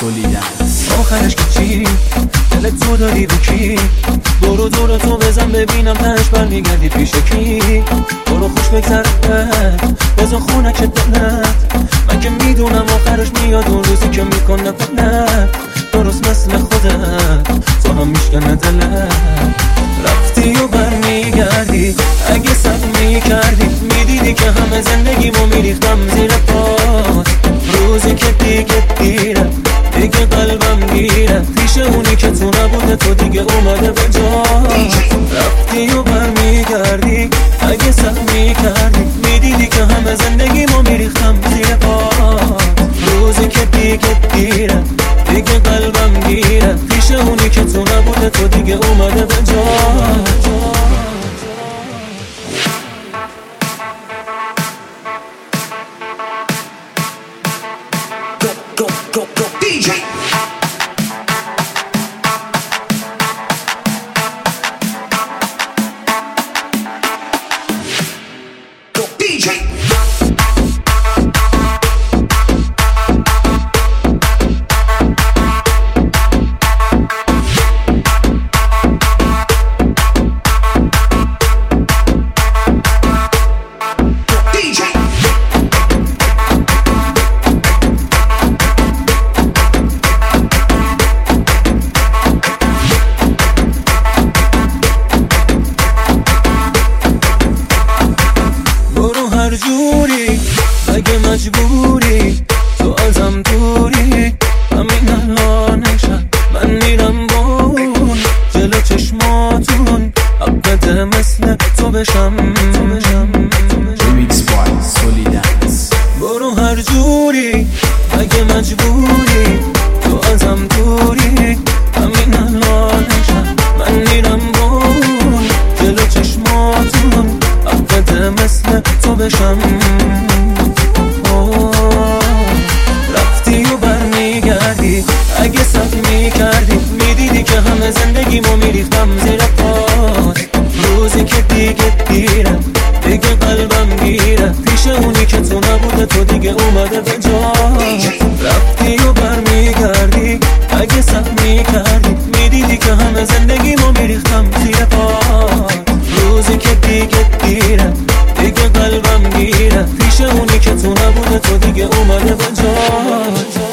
سولیدنس. آخرش که چی؟ دلت تو داری رو کی؟ دورو دورو تو بزن ببینم تهش برمیگردی پیش کی؟ برو خوش بگذرد بزن خونک دلت، من که میدونم آخرش میاد اون روزی که میکنه پلت درست مثل خودت تو هم میشکنه دلت. رفتی و برمیگردی اگه سب میکردی میدیدی که همه زندگیمو میریختم زیر پات. روزی که دیگه دیره دیگه قلبم گیره پیش اونی که تو نبوده تو دیگه اومده به جا. رفتی و برمیگردی اگه سب میکردی میدیدی که همه زندگیمو میریختم زیر پات. روزی که دیگه دیره دیگه قلبم گیره پیش اونی که تو نبوده تو دیگه اومده به جا. Go, DJ. Go, DJ. هر جوری اگه مجبوری تو ازم دوری همین الانشم من میرم بون جلو چشماتون حقته مثل تو بشم. ریمیکس بای سولیدنس. برو هر جوری اگه مجبوری تو ازم دوری همین الانشم من میرم بون جلو چشماتون حقته مثل تو بشم. رفتی و برمیگردی اگه سب میکردی میدیدی که همه زندگیمو میریختم زیر پات. روزی که دیگه دیره دیگه قلبم گیره پیش اونی که تو نبوده تو دیگه اومده به جا. رفتی و برمیگردی اگه سب میکردی میدیدی که همه زندگیمو میریختم زیر پات. روزی که دیگه دیره دیگه قلبم گیره پیش اونی که تو نبوده تو دیگه اومده به جا.